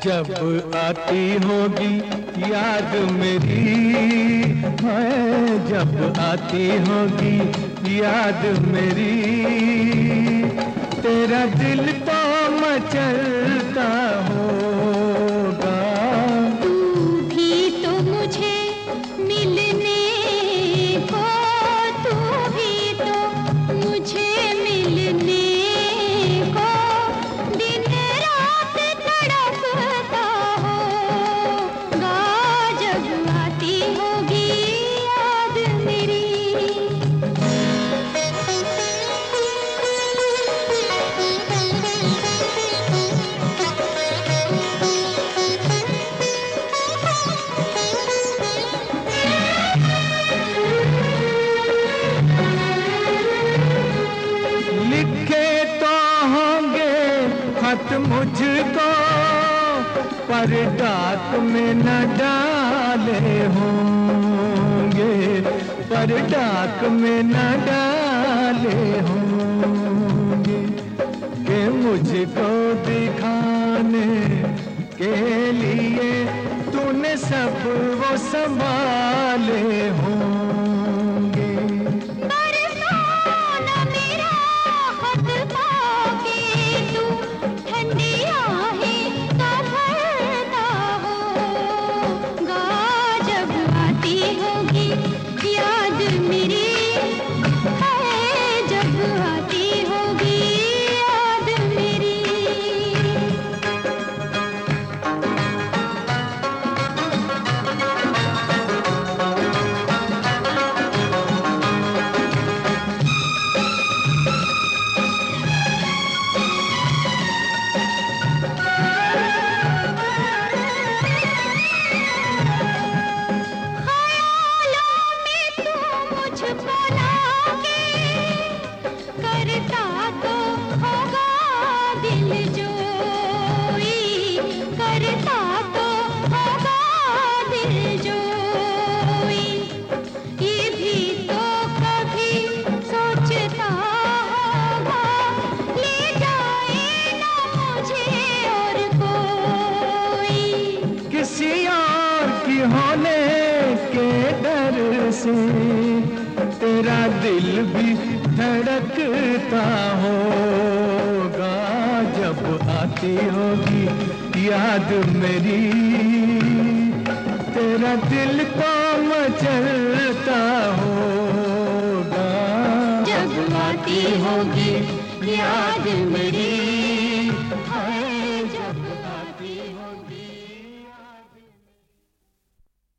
जब आती होगी याद मेरी है, जब आती होगी याद मेरी, तेरा दिल तो मचलता होगा। तू भी तो मुझे मिलने को, तू भी तो मुझे मिलने को दिन रात तड़पता होगा। जब आती होगी याद मेरी। लिखे तो होंगे खत मुझको, पर डाक में न डाले होंगे, पर डाक में न डाले होंगे, कि मुझको दिखाने के लिए तूने सब वो संभाले होंगे। होने के डर से तेरा दिल भी धड़कता होगा। जब आती होगी याद मेरी, तेरा दिल तो मचलता होगा। जब आती होगी याद मेरी।